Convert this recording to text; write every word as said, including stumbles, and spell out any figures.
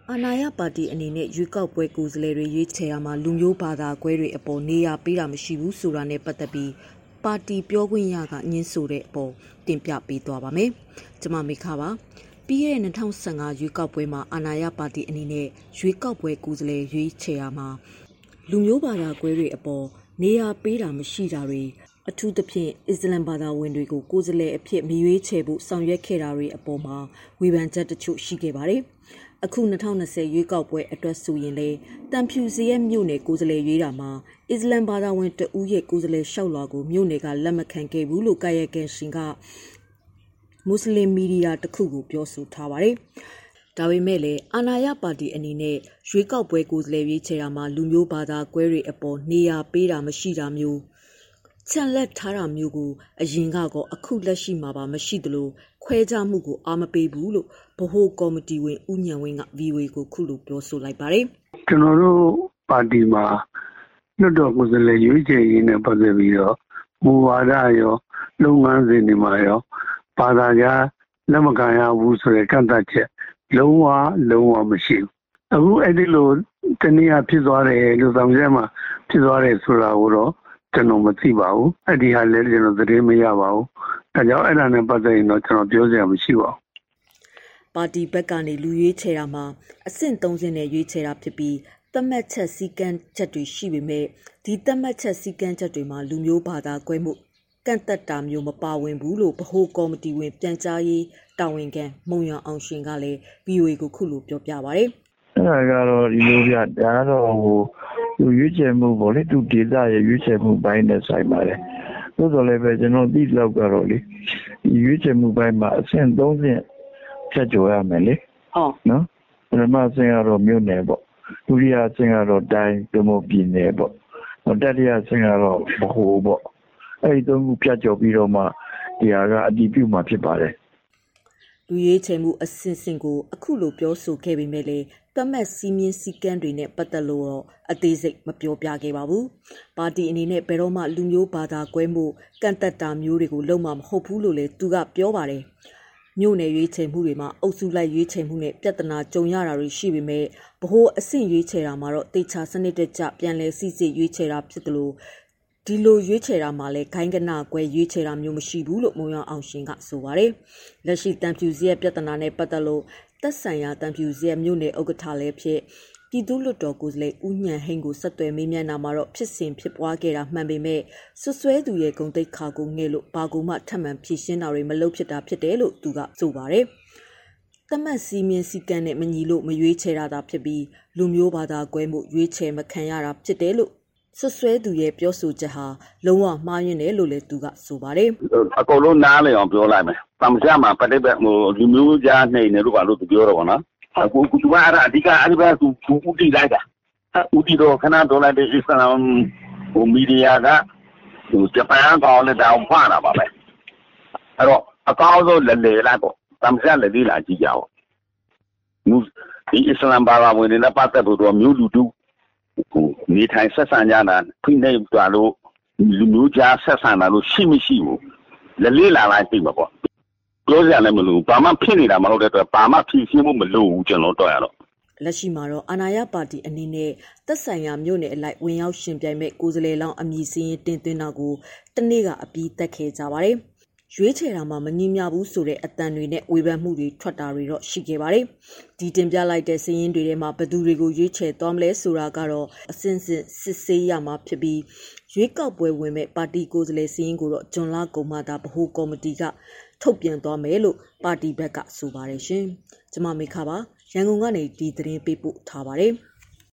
အာဏာရပါတီအနေနဲ့ရွေးကောက်ပွဲကိုယ်စားလှယ်တွေရွေးချယ်ရမှာလူမျိုးဘာသာကွဲတွေအပေါ်နေရာပေးတာမရှိဘူးဆိုတာနဲ့ပတ်သက်ပြီးပါတီပြောခွင့်ရကညှင်းဆိုတဲ့အပေါ်တင်ပြပေးသွားပါမယ်။ကျွန်မမေခပါပြီးခဲ့တဲ့၂၀၁၅ရွေးကောက်ပွဲမှာအာဏာရပါတီအနေနဲ့ရွေးကောက်ပွဲကိုယ်စားလှယ်ရွေးချယ်ရမှာလူမျိုးဘာသာကွဲတွေအပေါ်နေရာပေးတာမရှိတာတွေအထူးသဖြင့်အစ္စလမ်ဘာသာဝင်တွေကိုကိုယ်စားလှယ်အဖြစ်မရွေးချယ်ဖို့ဆောင်ရွက်ခဲ့တာတွေအပေါ်မှာဝေဖန်ချက်တချို့ရှိခဲ့ပါတယ်။အခု၂၀၂၀ရွေးကောက်ပွဲအတွက်ဆိုရင်လေတန်ဖြူစီရဲ့မြို့နယ်ကိုယ်စားလှယ်ရွေးတာမှာအစ္စလမ်ဘာသာဝင်တဦးရဲ့ကိုယ်စားလှယ်လျှောက်လွှာကိုမြို့နယ်ကလက်မခံခဲ့ဘူးလို့ကာယကံရှင်ကမွတ်စလင်မီဒီယာတစ်ခုကိုပြောဆိုထားပါတယ်။ဒါပေမဲ့လည်းအာဏာရပါတီအနေနဲ့ရွေးကောက်ပွဲကိုယ်စားလှယ်ရွေးချယ်တာမှာလူမျိုးဘာသာကွဲတွေအပေါ်နေရာပေးတာမရှိတာမျိုးချန်လက်ထားတာမျိုးကိုအရင်ကတော့အခုလက်ရှိမှာပါမရှိသလိုခွဲခြားမှုကိုအားမပေးဘူးလို့ဗဟိုကော်မတီဝင်ဦးညံဝင်းက ဗီအိုအေ ကိုခုလိုပြောဆိုလိုက်ပါတယ်။ကျွန်တော်တို့ပါတီမှာလွှတ်တော်ကိုယ်စားလှယ်ရွေးချယ်ရေးနဲ့ပတ်သက်ပြီးတော့မူဝါဒရောလုပ်ငန်းစဉ်တွေမှာရောဘာသာကြားလက်မခံရဘူးဆိုတဲ့ကန့်သတ်ချက်လုံးဝလုံးဝမရှိဘူး။အခုအဲ့ဒီလိုတနည်းအားဖြစ်သွားတယ်လို့ဆောင်ချက်မှာဖြစ်သွားတယ်ဆိုတာကိုတော့ကျွန်တော်မသိပါဘူး။အဲ့ဒီဟာလည်းကျွန်တော်သတင်းမရပါဘူး။ဒါကြောင့်အဲ့ဒါနဲ့ပတ်သက်ရင်တော့ကျွန်တော်ပြောစရာမရှိပါဘူး။ပါတီဘက်ကနေလူရွေးချယ်တာမှာအဆင့်သုံးဆင့်နဲ့ရွေးချယ်တာဖြစ်ပြီးသတ်မှတ်ချက်စည်းကမ်းချက်တွေရှိပေမဲ့ဒီသတ်မှတ်ချက်စည်းကမ်းချက်တွေမှာလူမျိုးဘာသာကွဲမှုကန့်သက်တာမျိုးမပါဝင်ဘူးလို့ဗဟိုကော်မတီဝင်ပြန်ကြားရေးတာဝန်ခံမုံရအောင်ရှင်ကလည်း ဗီအိုအေ ကိုခုလိုပြောပြပါဗျ။အဲ့ဒါကတော့ဒီလိုပြဒါတော့ဟိုသူရွေးချယ်မှုပေါ့လေသူဒေသရဲ့ရွေးချယ်မှုပိုင်းနဲ့ဆိုင်ပါတယ်။သို့တော်လည်းပဲကျွန်တော်သိလောက်ကတော့လေဒီရွေးချယ်မှုပိုင်းမှာအဆင့်သုံးဆင့်ဖြတ်ကျော်ရမယ်လေ။ဟုတ်နော်။ပထမအဆင့်ကတော့မြို့နယ်ပေါ့။ဒုတိယအဆင့်ကတော့တိုင်းဒုမို့ပြည်နယ်ပေါ့။တတိယအဆင့်ကတော့ဗဟိုပေါ့။အဲ့ဒီသုံးခုဖြတ်ကျော်ပြီးတော့မှဒီဟာကအတည်ပြုမှာဖြစ်ပါတယ်။လူရေးချယ်မှုအဆင့်ဆင့်ကိုအခုလိုပြောဆိုခဲ့ပေမဲ့လည်းသတ်မှတ်စည်းမျဉ်းစည်းကမ်းတွေနဲ့ပတ်သက်လို့တော့အသေးစိတ်မပြောပြခဲ့ပါဘူး။ပါတီအနေနဲ့ဘယ်တော့မှလူမျိုးဘာသာကွဲမှုကန့်သက်တာမျိုးတွေကိုလုပ်မှာမဟုတ်ဘူးလို့လည်းသူကပြောပါတယ်။မြို့နယ်ရွေးချယ်မှုတွေမှာအုပ်စုလိုက်ရွေးချယ်မှုနဲ့ပြဿနာကြုံရတာတွေရှိပေမဲ့ဗဟိုအဆင့်ရွေးချယ်တာမှာတော့တေချာစနစ်တကျပြန်လည်စစ်စစ်ရွေးချယ်တာဖြစ်တယ်လို့ဒီလိုရွေးချယ်တာမှာလည်းခိုင်းကနာကွဲရွေးချယ်တာမျိုးမရှိဘူးလို့မုံရအောင်ရှင်ကဆိုပါတယ်။လက်ရှိတန်ဖြူစီရဲ့ပြဿနာနဲ့ပတ်သက်လို့သက်ဆိုင်ရာတန်ဖြူစီရဲ့မြို့နယ်ဥက္ကဋ္ဌလည်းဖြစ်ပြည်သူ့လွှတ်တော်ကိုယ်စားလှယ်ဦးညံဟိန်းကိုဆက်သွယ်မေးမြန်းတာမှာတော့ဖြစ်စဉ်ဖြစ်ပွားခဲ့တာမှန်ပေမဲ့ဆွဆွဲသူရဲ့ဂုဏ်သိက္ခာကိုငဲ့လို့ဘာကူမှထပ်မံဖြည့်ရှင်းတာတွေမလုပ်ဖြစ်တာဖြစ်တယ်လို့သူကဆိုပါတယ်။တမတ်စီမင်းစီကံနဲ့မညီလို့မရွေးချယ်တာသာဖြစ်ပြီးလူမျိုးဘာသာကွဲမှုရွေးချယ်မခံရတာဖြစ်တယ်လို့ဆွဆွဲသူရဲ့ပြောဆိုချက်ဟာလုံးဝမှားယွင်းတယ်လို့လည်းသူကဆိုပါတယ်အကုန်လုံးနားလည်အောင်ပြောလိုက်မယ်။တမချာမှာပဋိပတ်ဟိုလူမျိုးကြားနေနေလို့ပါလို့သူပြောတော့ဗောနော်။အခုသူကအဲ့ဒါအဓိကအဲ့ဒီဘက်သူသူဥတီလိုက်တာ။ဥတီတော့ခဏတော့လိုက်တဲ့အစ္စလမ်ဟိုမီဒီယာကဟိုဂျပန်ကောင်လည်းတောင်ဖွာတာပါပဲ။အဲ့တော့အကောင်းဆုံးလည်းလေလိုက်ပေါ့။တမချာလည်းဒီလာကြည့်ကြပါဦး။ဒီအစ္စလမ်ဘာသာဝင်တွေနဲ့ပတ်သက်ဖို့တော့မျိုးလူတူနေထိုင်ဆက်ဆံကြတာဖိနှိပ်ကြလို့လူမျိုးကြားဆက်ဆံတာလို့ရှိမရှိဘူးလက်လေးလာလိုက်ပြီပေါ့ပြောစရာလည်းမလိုဘာမှဖြစ်နေတာမဟုတ်တဲ့အတွက်ဘာမှဖြည့်ရှင်းဖို့မလိုဘူးကျွန်တော်တော့ရတော့လက်ရှိမှာတော့အာဏာရပါတီအနေနဲ့သက်ဆိုင်ရာမြို့နယ်အလိုက်ဝင်ရောက်ရှင်ပြိုင်မဲ့ကိုယ်စားလှယ်လောင်းအမည်စင်းတင်သွင်းတာကိုတနေ့ကအပြီးတက်ခဲ့ကြပါတယ်ရွေးချယ်တာမှာမငြင်းမြဘူးဆိုတဲ့အတန်တွေနဲ့ဝေဖန်မှုတွေထွက်တာတွေတော့ရှိခဲ့ပါတယ်။ဒီတင်ပြလိုက်တဲ့စီးရင်တွေထဲမှာဘယ်သူတွေကိုရွေးချယ်သွားမလဲဆိုတာကတော့အစင်းစစ်စစ်ဆေးရမှာဖြစ်ပြီးရွေးကောက်ပွဲဝင်မဲ့ပါတီကိုယ်စားလှယ်စီးရင်ကိုတော့ဂျွန်လာကုံမာတာဗဟိုကော်မတီကထုတ်ပြန်သွားမယ်လို့ပါတီဘက်ကဆိုပါတယ်ရှင်။ကျွန်မမေခပါရန်ကုန်ကနေဒီသတင်းပေးပို့ထားပါတယ်။